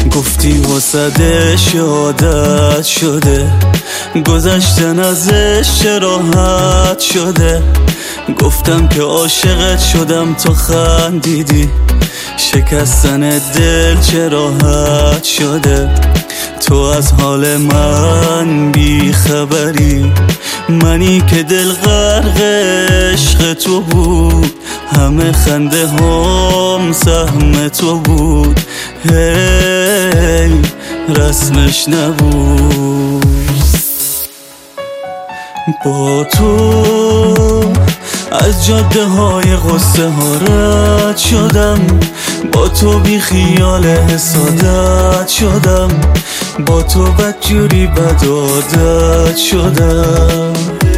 گفتی واسدش عادت شده، گذشتن ازش چه راحت شده. گفتم که عاشقت شدم تو خندیدی، شکستن دل چه راحت شده. تو از حال من بی خبری، منی که دل غرق عشق تو بود، همه خنده هم سهم تو بود. هی رسمش نبود. با تو از جاده های غصه ها رد شدم، با تو بی خیال حسادت شدم، با تو بدجوری بد عادت شدم.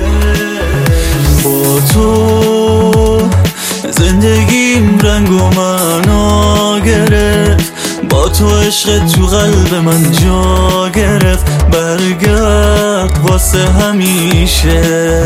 با تو زندگیم رنگ و معنا گرفت، با تو عشق تو قلب من جا گرفت. برگرد واسه همیشه.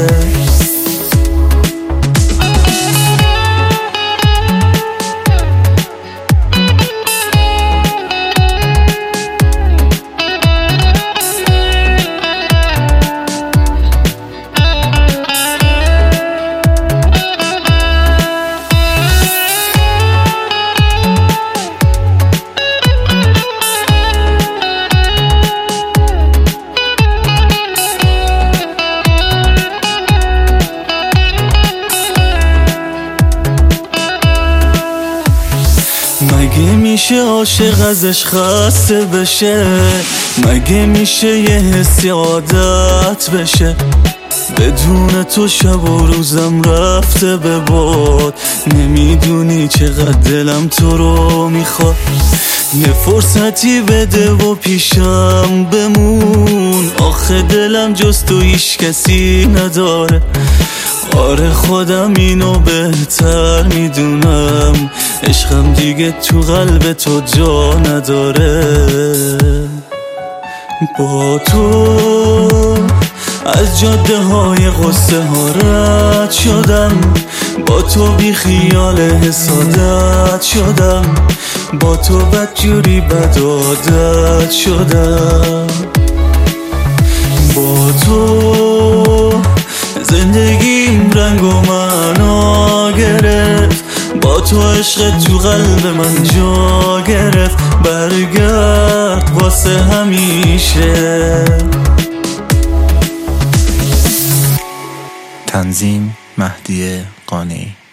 مگه میشه عاشق ازش خسته بشه؟ مگه میشه یه حسی عادت بشه؟ بدون تو شب و روزم رفته به باد، نمیدونی چقدر دلم تو رو میخواد. یه فرصتی بده و پیشم بمون، آخه دلم جز تو هیچ کسی نداره. آره خودم اینو بهتر میدونم، عشقم دیگه تو قلب تو جا نداره. با تو از جاده های غصه ها رد شدم، با تو بی خیال حسادت شدم، با تو بدجوری بد عادت شدم. با تو زندگیم رنگ و معنا گرفت، با تو عشق تو قلب من جا گرفت. برگرد واسه همیشه. تنظیم مهدی قانعی.